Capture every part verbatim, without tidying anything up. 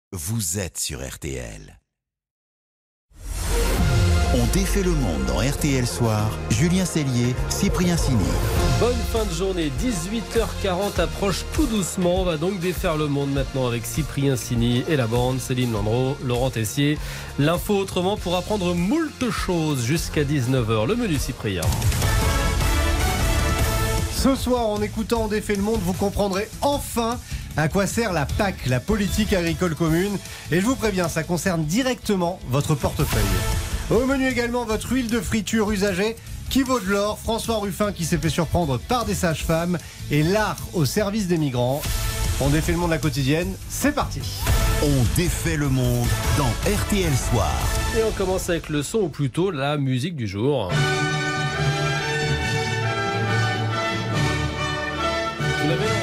Vous êtes sur R T L. On défait le monde dans R T L Soir. Julien Cellier, Cyprien Sini. Bonne fin de journée, dix-huit heures quarante approche tout doucement. On va donc défaire le monde maintenant avec Cyprien Sini et la bande, Céline Landreau, Laurent Tessier. L'info autrement pour apprendre moult choses jusqu'à dix-neuf heures. Le menu, Cyprien. Ce soir, en écoutant On défait le monde, vous comprendrez enfin à quoi sert la P A C, la politique agricole commune. Et je vous préviens, ça concerne directement votre portefeuille. Au menu également, votre huile de friture usagée qui vaut de l'or, François Ruffin qui s'est fait surprendre par des sages-femmes et l'art au service des migrants. On défait le monde la quotidienne, c'est parti. On défait le monde dans R T L Soir. Et on commence avec le son, ou plutôt la musique du jour. Vous l'avez, Laurent ?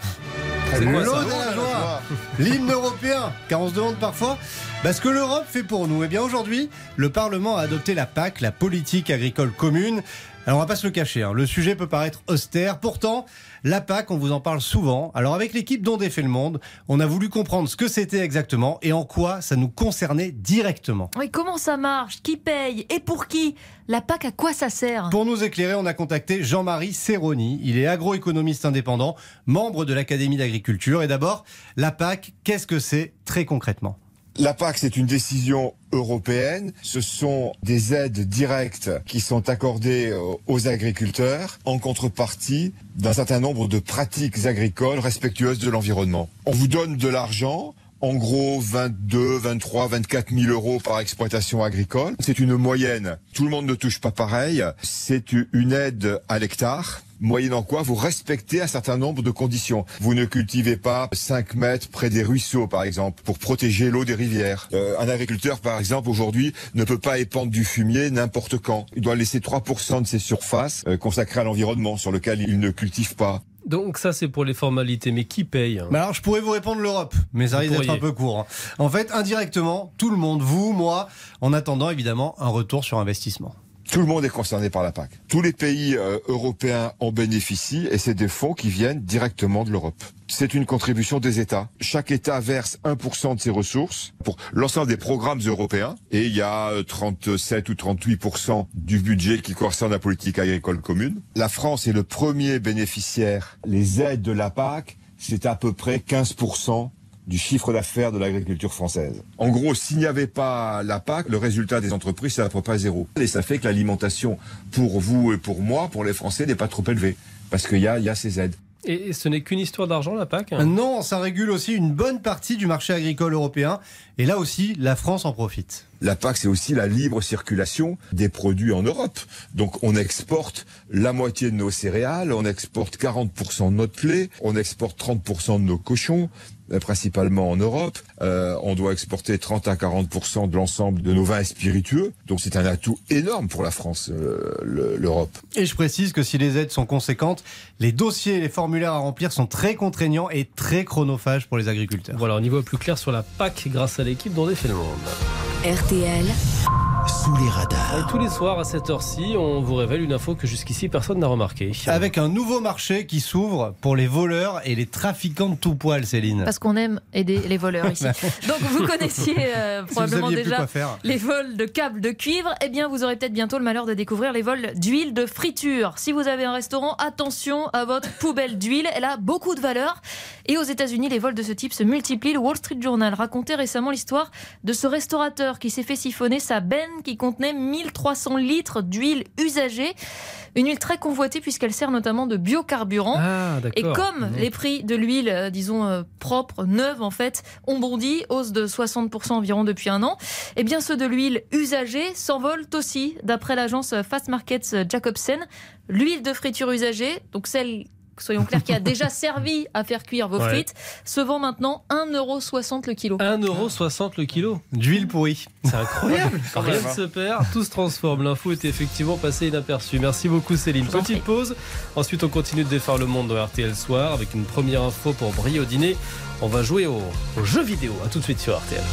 C'est quoi, L'Aude à la joie, l'hymne européen, car on se demande parfois bah, ce que l'Europe fait pour nous. Et bien aujourd'hui, le Parlement a adopté la P A C, la politique agricole commune. Alors on va pas se le cacher, hein, le sujet peut paraître austère. Pourtant, la P A C, on vous en parle souvent. Alors avec l'équipe d'On défait le monde, on a voulu comprendre ce que c'était exactement et en quoi ça nous concernait directement. Oui, comment ça marche ? Qui paye ? Et pour qui ? La P A C, à quoi ça sert ? Pour nous éclairer, on a contacté Jean-Marie Serroni. Il est agroéconomiste indépendant, membre de l'Académie d'agriculture. Et d'abord, la P A C, qu'est-ce que c'est très concrètement ? La P A C, c'est une décision européenne. Ce sont des aides directes qui sont accordées aux agriculteurs en contrepartie d'un certain nombre de pratiques agricoles respectueuses de l'environnement. On vous donne de l'argent. En gros, vingt-deux, vingt-trois, vingt-quatre mille euros par exploitation agricole. C'est une moyenne. Tout le monde ne touche pas pareil. C'est une aide à l'hectare, moyennant quoi vous respectez un certain nombre de conditions. Vous ne cultivez pas cinq mètres près des ruisseaux, par exemple, pour protéger l'eau des rivières. Euh, un agriculteur, par exemple, aujourd'hui, ne peut pas épandre du fumier n'importe quand. Il doit laisser trois pour cent de ses surfaces euh, consacrées à l'environnement, sur lequel il ne cultive pas. Donc ça c'est pour les formalités, mais qui paye ? Bah alors je pourrais vous répondre l'Europe, mais ça risque d'être un peu court. Hein. En fait, indirectement, tout le monde, vous, moi, en attendant évidemment un retour sur investissement. Tout le monde est concerné par la P A C. Tous les pays euh, européens en bénéficient et c'est des fonds qui viennent directement de l'Europe. C'est une contribution des États. Chaque État verse un pour cent de ses ressources pour l'ensemble des programmes européens et il y a trente-sept ou trente-huit pour cent du budget qui concerne la politique agricole commune. La France est le premier bénéficiaire. Les aides de la P A C, c'est à peu près quinze pour cent du chiffre d'affaires de l'agriculture française. En gros, s'il n'y avait pas la P A C, le résultat des entreprises, c'est à peu près zéro. Et ça fait que l'alimentation, pour vous et pour moi, pour les Français, n'est pas trop élevée. Parce qu'il y a, il y a ces aides. Et ce n'est qu'une histoire d'argent, la P A C ? Non, ça régule aussi une bonne partie du marché agricole européen. Et là aussi, la France en profite. La P A C, c'est aussi la libre circulation des produits en Europe. Donc on exporte la moitié de nos céréales, on exporte quarante pour cent de notre lait, on exporte trente pour cent de nos cochons, principalement en Europe. Euh, on doit exporter trente à quarante pour cent de l'ensemble de nos vins et spiritueux. Donc c'est un atout énorme pour la France, euh, le, l'Europe. Et je précise que si les aides sont conséquentes, les dossiers et les formulaires à remplir sont très contraignants et très chronophages pour les agriculteurs. Voilà, on y voit plus clair sur la P A C grâce à l'équipe d'On défait le monde. R T L sous les radars. Et tous les soirs à cette heure-ci, on vous révèle une info que jusqu'ici personne n'a remarquée. Avec un nouveau marché qui s'ouvre pour les voleurs et les trafiquants de tout poil, Céline. Parce qu'on aime aider les voleurs ici. Donc vous connaissiez euh, probablement si vous déjà les vols de câbles de cuivre. Eh bien vous aurez peut-être bientôt le malheur de découvrir les vols d'huile de friture. Si vous avez un restaurant, attention à votre poubelle d'huile. Elle a beaucoup de valeur. Et aux États-Unis, les vols de ce type se multiplient. Le Wall Street Journal racontait récemment l'histoire de ce restaurateur qui s'est fait siphonner sa benne qui contenait mille trois cents litres d'huile usagée. Une huile très convoitée puisqu'elle sert notamment de biocarburant. Ah, et comme mmh. les prix de l'huile, euh, disons euh, propre, neuve en fait, ont bondi, hausse de soixante pour cent environ depuis un an, eh bien ceux de l'huile usagée s'envolent aussi, d'après l'agence Fast Markets Jacobsen. L'huile de friture usagée, donc celle, soyons clairs, qui a déjà servi à faire cuire vos ouais. frites, se vend maintenant un euro soixante le kilo. un euro soixante le kilo d'huile pourrie. C'est incroyable. Rien ne se perd, tout se transforme. L'info est effectivement passée inaperçue. Merci beaucoup Céline. Petite pause. Ensuite, on continue de défaire le monde dans R T L Soir avec une première info pour briller au dîner. On va jouer au, au jeu vidéo. A tout de suite sur R T L.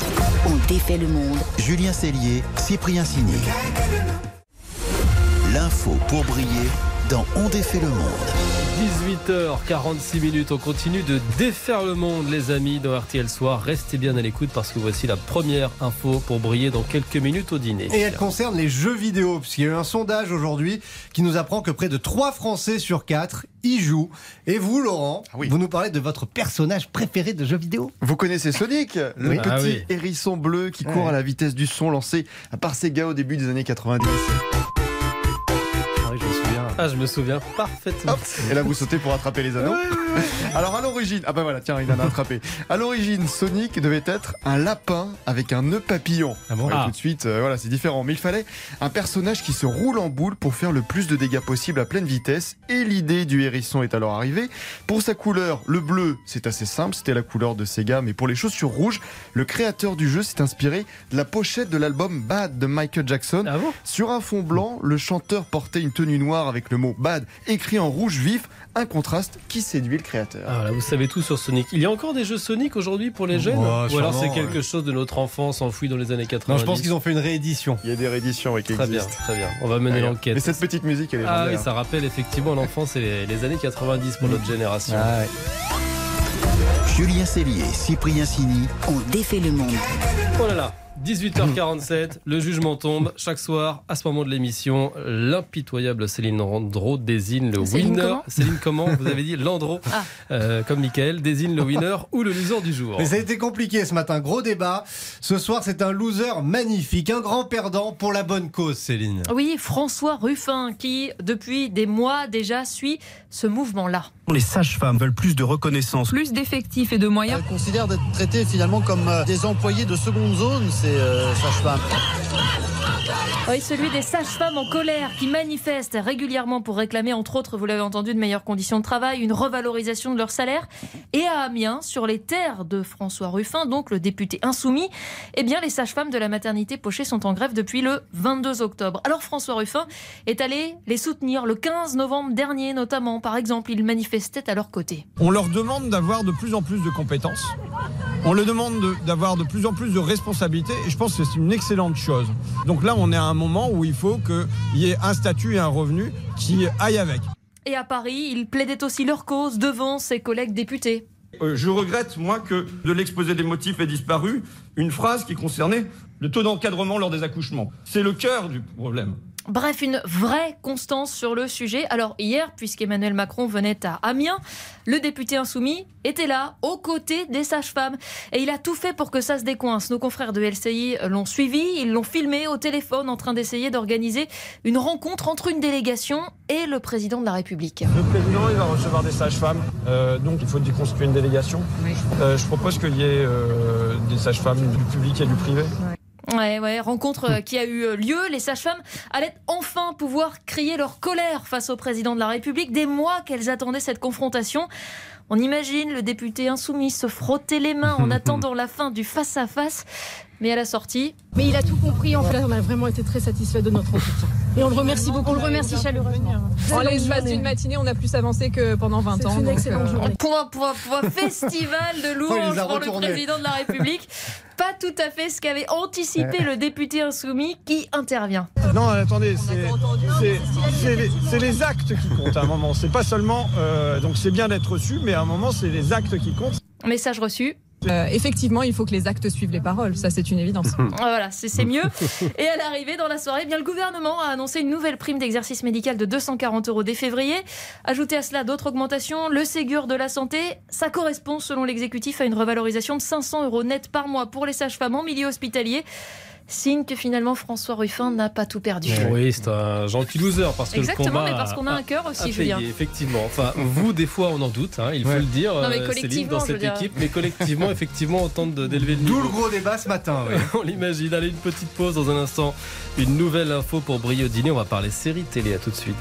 On défait le monde. Julien Cellier, Cyprien Sini. L'info pour briller dans On défait le monde. dix-huit heures quarante-six minutes, on continue de défaire le monde les amis dans R T L Soir. Restez bien à l'écoute parce que voici la première info pour briller dans quelques minutes au dîner. Et elle concerne les jeux vidéo, puisqu'il y a eu un sondage aujourd'hui qui nous apprend que près de trois Français sur quatre y jouent. Et vous Laurent, ah oui. vous nous parlez de votre personnage préféré de jeux vidéo. Vous connaissez Sonic, le oui. petit ah oui. hérisson bleu qui court ouais. à la vitesse du son, lancé par Sega au début des années quatre-vingt-dix. Ah oui, je me souviens. Ah, je me souviens parfaitement. Hop, et là vous sautez pour attraper les anneaux. Alors à l'origine, ah ben voilà, tiens, il en a attrapé. À l'origine, Sonic devait être un lapin avec un nœud papillon. Ah bon Ouais, ah. Tout de suite, euh, voilà, c'est différent. Mais il fallait un personnage qui se roule en boule pour faire le plus de dégâts possible à pleine vitesse. Et l'idée du hérisson est alors arrivée. Pour sa couleur, le bleu, c'est assez simple, c'était la couleur de Sega. Mais pour les chaussures rouges, le créateur du jeu s'est inspiré de la pochette de l'album Bad de Michael Jackson. Ah bon ? Sur un fond blanc, le chanteur portait une tenue noire avec le mot Bad écrit en rouge vif, un contraste qui séduit le créateur. Ah là, vous savez tout sur Sonic. Il y a encore des jeux Sonic aujourd'hui pour les jeunes ? Ouais, Ou alors sûrement, c'est quelque ouais. chose de notre enfance enfoui dans les années quatre-vingt-dix ? Non, je pense qu'ils ont fait une réédition. Il y a des rééditions oui, qui Très bien, existent. très bien. On va mener D'ailleurs. l'enquête. Mais cette petite musique, elle est Ah oui, légendaire. ça rappelle effectivement l'enfance et les, les années quatre-vingt-dix pour notre génération. Ah ouais. Julien Cellier, Cyprien Sini. On défait le monde. Oh là là, dix-huit heures quarante-sept, le jugement tombe. Chaque soir, à ce moment de l'émission, l'impitoyable Céline Landreau désigne le Céline winner. comment Céline comment Vous avez dit Landreau, Ah. euh, comme Mickaël, désigne le winner ou le loser du jour. Mais ça a été compliqué ce matin, gros débat. Ce soir, c'est un loser magnifique, un grand perdant pour la bonne cause, Céline. Oui, François Ruffin, qui, depuis des mois déjà, suit ce mouvement-là. Les sages-femmes veulent plus de reconnaissance. Plus d'effectifs et de moyens. Elles considèrent d'être traitées finalement comme euh, des employés de seconde zone, ces euh, sages-femmes. Oui, celui des sages-femmes en colère qui manifestent régulièrement pour réclamer, entre autres, vous l'avez entendu, de meilleures conditions de travail, une revalorisation de leur salaire. Et à Amiens, sur les terres de François Ruffin, donc le député insoumis, eh bien, les sages-femmes de la maternité Pochet sont en grève depuis le vingt-deux octobre. Alors François Ruffin est allé les soutenir le quinze novembre dernier, notamment. Par exemple, il manifestait à leur côté. On leur demande d'avoir de plus en plus de compétences. On leur demande de, d'avoir de plus en plus de responsabilités et je pense que c'est une excellente chose. Donc là, on est à un moment où il faut qu'il y ait un statut et un revenu qui aillent avec. Et à Paris, ils plaidaient aussi leur cause devant ses collègues députés. Euh, je regrette, moi, que de l'exposé des motifs ait disparu une phrase qui concernait le taux d'encadrement lors des accouchements. C'est le cœur du problème. Bref, une vraie constance sur le sujet. Alors hier, puisqu'Emmanuel Macron venait à Amiens, le député insoumis était là, aux côtés des sages-femmes. Et il a tout fait pour que ça se décoince. Nos confrères de L C I l'ont suivi, ils l'ont filmé au téléphone en train d'essayer d'organiser une rencontre entre une délégation et le président de la République. Le président, il va recevoir des sages-femmes, euh, donc il faut constituer une délégation. Oui. Euh, je propose qu'il y ait euh, des sages-femmes du public et du privé. Ouais. Ouais, ouais, rencontre qui a eu lieu. Les sages-femmes allaient enfin pouvoir crier leur colère face au président de la République. Des mois qu'elles attendaient cette confrontation. On imagine le député insoumis se frotter les mains en attendant la fin du face-à-face. Mais à la sortie... Mais il a tout compris. En fait, on a vraiment été très satisfaits de notre entretien. Et on le remercie beaucoup. On le remercie chaleureusement. En l'espace d'une matinée, on a plus avancé que pendant vingt ans. C'est une excellente euh... journée. Point, point, point, festival de louanges pour le président de la République. Pas tout à fait ce qu'avait anticipé le député insoumis qui intervient. Non, attendez, c'est, c'est, c'est, les, c'est les actes qui comptent à un moment. C'est pas seulement... Euh, donc c'est bien d'être reçu, mais à un moment, c'est les actes qui comptent. Message reçu. Euh, effectivement, il faut que les actes suivent les paroles. Ça, c'est une évidence. Voilà, c'est, c'est mieux. Et à l'arrivée dans la soirée, eh bien, le gouvernement a annoncé une nouvelle prime d'exercice médical de deux cent quarante euros dès février. Ajoutez à cela d'autres augmentations. Le Ségur de la santé, ça correspond, selon l'exécutif, à une revalorisation de cinq cents euros net par mois pour les sages-femmes en milieu hospitalier. Signe que finalement François Ruffin n'a pas tout perdu. Oui, c'est un gentil loser parce que exactement, le combat mais parce qu'on a un cœur aussi, a Julien. payé, effectivement. Enfin, vous, des fois, on en doute, hein, il faut ouais. le dire, non, mais euh, Céline, collectivement, dans je veux cette dire. équipe. Mais collectivement, effectivement, on tente de, d'élever le niveau. D'où le gros débat ce matin. Oui. On l'imagine. Allez, une petite pause dans un instant. Une nouvelle info pour briller au dîner. On va parler série télé. À tout de suite.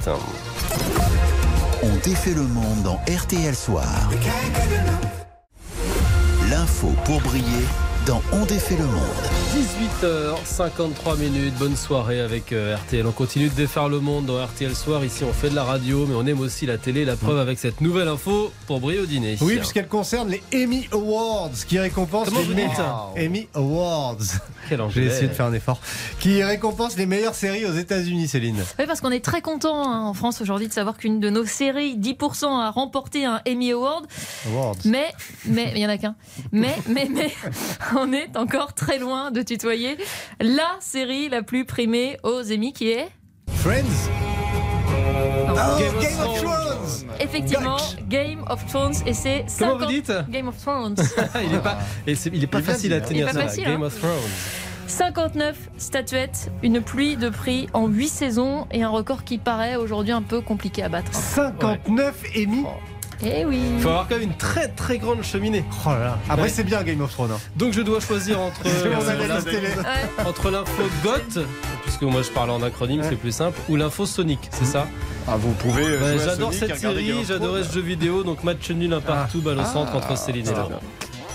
On défait le monde dans R T L Soir. L'info pour briller dans On défait le monde. dix-huit heures cinquante-trois minutes, bonne soirée avec R T L. On continue de défaire le monde dans R T L Soir. Ici, on fait de la radio, mais on aime aussi la télé. La preuve avec cette nouvelle info pour briller au dîner. Oui, puisqu'elle concerne les Emmy Awards, qui récompensent Comment les vous dites meilleurs- Emmy Awards. Quel J'ai anglais. essayé de faire un effort. Qui récompense les meilleures séries aux États-Unis, Céline. Oui, parce qu'on est très content hein, en France aujourd'hui de savoir qu'une de nos séries, dix pour cent, a remporté un Emmy Award. Awards. Mais, mais, il y en a qu'un. Mais, mais, mais, on est encore très loin de tutoyer la série la plus primée aux Emmy qui est Friends. Non. Oh, Game of Game of Thrones. Thrones. Effectivement, Game of Thrones et c'est Comment cinquante vous dites Game of Thrones. il est pas, et c'est- il est pas Il est facile à facile, tenir hein. Il est ça. pas facile, Game hein. of Thrones. cinquante-neuf statuettes, une pluie de prix en huit saisons et un record qui paraît aujourd'hui un peu compliqué à battre. cinquante-neuf Emmy. Eh oui. Il faut avoir quand même une très très grande cheminée. Oh là là. Après, Ouais. c'est bien Game of Thrones. hein. Donc je dois choisir entre C'est mon euh, analyse télé. Ouais. entre l'info GOT, puisque moi je parle en acronyme, Ouais. c'est plus simple, ou l'info Sonic, c'est ça? Ah, vous pouvez. euh, Ouais, jouer à j'adore Sonic et cette regarder Game série, of j'adorais Thrones. ce jeu vidéo, donc match nul un partout, balle au centre entre Céline et c'est Laure. bien.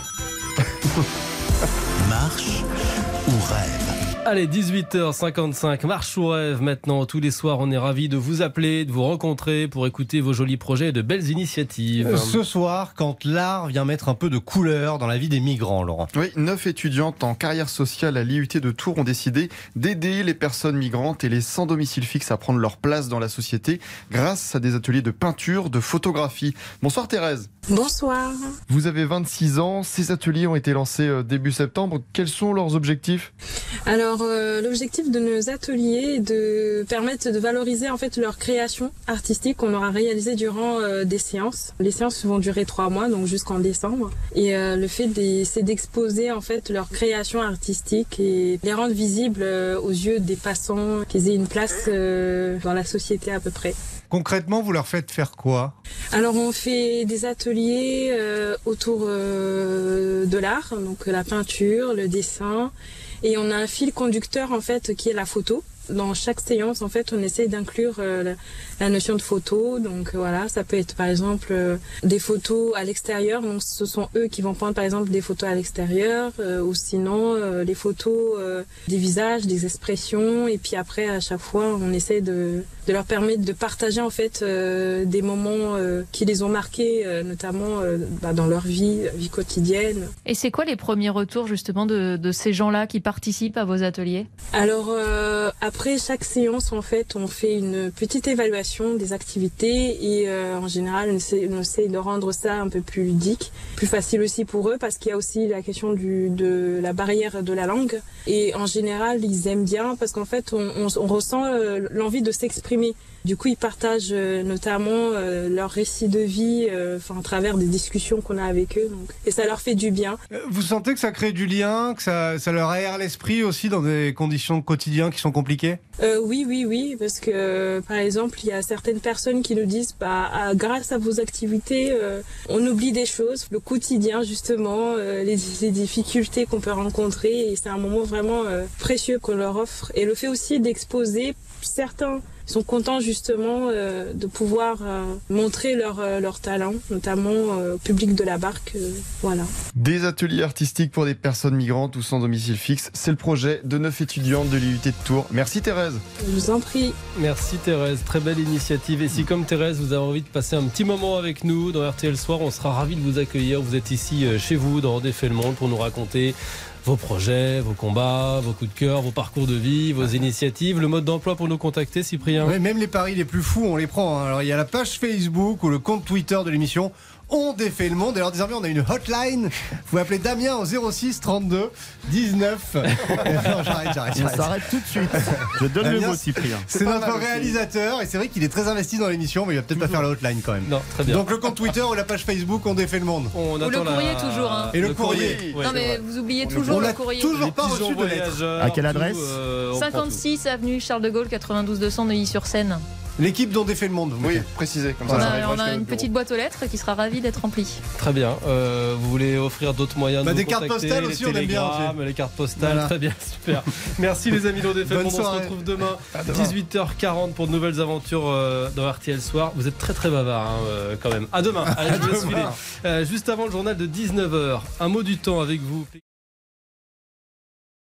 Marche ou rêve? Allez, dix-huit heures cinquante-cinq, marche ou rêve maintenant. Tous les soirs, on est ravis de vous appeler, de vous rencontrer pour écouter vos jolis projets et de belles initiatives. Euh, Ce soir, quand l'art vient mettre un peu de couleur dans la vie des migrants, Laurent. Oui, neuf étudiantes en carrière sociale à l'I U T de Tours ont décidé d'aider les personnes migrantes et les sans domicile fixe à prendre leur place dans la société grâce à des ateliers de peinture, de photographie. Bonsoir Thérèse. Bonsoir. Vous avez vingt-six ans, ces ateliers ont été lancés euh, début septembre. Quels sont leurs objectifs ? Alors euh, l'objectif de nos ateliers est de permettre de valoriser en fait leur création artistique qu'on aura réalisée durant euh, des séances. Les séances vont durer trois mois, donc jusqu'en décembre. Et euh, le fait des- c'est d'exposer en fait leur création artistique et les rendre visibles euh, aux yeux des passants, qu'ils aient une place euh, dans la société à peu près. Concrètement, vous leur faites faire quoi? Alors on fait des ateliers euh, autour euh, de l'art, donc la peinture, le dessin, et on a un fil conducteur en fait qui est la photo. Dans chaque séance, en fait, on essaie d'inclure euh, la, la notion de photo. Donc euh, voilà, ça peut être par exemple euh, des photos à l'extérieur. Donc ce sont eux qui vont prendre par exemple des photos à l'extérieur, euh, ou sinon euh, les photos euh, des visages, des expressions. Et puis après, à chaque fois, on essaie de, de leur permettre de partager en fait euh, des moments euh, qui les ont marqués, euh, notamment euh, bah, dans leur vie, vie quotidienne. Et c'est quoi les premiers retours justement de, de ces gens-là qui participent à vos ateliers? Alors euh, après chaque séance, en fait, on fait une petite évaluation des activités et euh, en général, on essaie, on essaie de rendre ça un peu plus ludique, plus facile aussi pour eux parce qu'il y a aussi la question du, de la barrière de la langue. Et en général, ils aiment bien parce qu'en fait, on, on, on ressent euh, l'envie de s'exprimer. Du coup, ils partagent euh, notamment euh, leur récit de vie, euh, enfin, à travers des discussions qu'on a avec eux. Donc, et ça leur fait du bien. Euh, Vous sentez que ça crée du lien, que ça, ça leur aère l'esprit aussi dans des conditions quotidiennes qui sont compliquées? Euh, oui, oui, oui, parce que euh, par exemple, il y a certaines personnes qui nous disent, bah, ah, grâce à vos activités, euh, on oublie des choses, le quotidien justement, euh, les, les difficultés qu'on peut rencontrer, et c'est un moment vraiment euh, précieux qu'on leur offre. Et le fait aussi d'exposer, certains sont contents justement euh, de pouvoir euh, montrer leur, euh, leur talent, notamment euh, au public de la barque. Euh, voilà. Des ateliers artistiques pour des personnes migrantes ou sans domicile fixe, c'est le projet de neuf étudiantes de l'I U T de Tours. Merci Thérèse. Je vous en prie. Merci Thérèse, très belle initiative. Et si comme Thérèse, vous avez envie de passer un petit moment avec nous dans R T L Soir, on sera ravis de vous accueillir. Vous êtes ici euh, chez vous dans On défait le monde pour nous raconter vos projets, vos combats, vos coups de cœur, vos parcours de vie, vos initiatives. Le mode d'emploi pour nous contacter, Cyprien? Ouais, même les paris les plus fous, on les prend. hein. Alors il y a la page Facebook ou le compte Twitter de l'émission On défait le monde. Et alors désormais on a une hotline. Vous pouvez appeler Damien au zéro six trente-deux dix-neuf. Non, j'arrête, j'arrête, On j'arrête. s'arrête tout de suite. Je donne Damien, le mot, Cyprien. C'est notre réalisateur et c'est vrai qu'il est très investi dans l'émission, mais il va peut-être pas faire la hotline quand même. Non, très bien. Donc le compte Twitter ou la page Facebook On défait le monde. On Ou le attend la- courrier toujours. Hein. Et le courrier. Ouais, non c'est mais vrai. vous oubliez On toujours a le courrier. toujours Les pas pigeons reçu de lettres. voyageurs, À quelle tout, adresse euh, on prend cinquante-six avenue Charles de Gaulle, quatre-vingt-douze deux cents Neuilly-sur-Seine. L'équipe d'ON défait le monde. vous Oui, mettez. précisez comme On ça. ça a, arrivera on a jusqu'à une notre bureau. petite boîte aux lettres qui sera ravie d'être remplie. tout. Très bien. Euh, vous voulez offrir d'autres moyens Bah, de des nous cartes contacter, postales les aussi, on aime bien télégrammes, les cartes postales. Voilà. Très bien, super. Merci les amis d'On défait le Bonne monde. On se soirée. retrouve demain, À demain. dix-huit heures quarante pour de nouvelles aventures euh, dans R T L Soir. Vous êtes très très bavard hein, euh, quand même. À demain. Allez, je vous laisse filer. Euh, juste avant le journal de dix-neuf heures. Un mot du temps avec vous.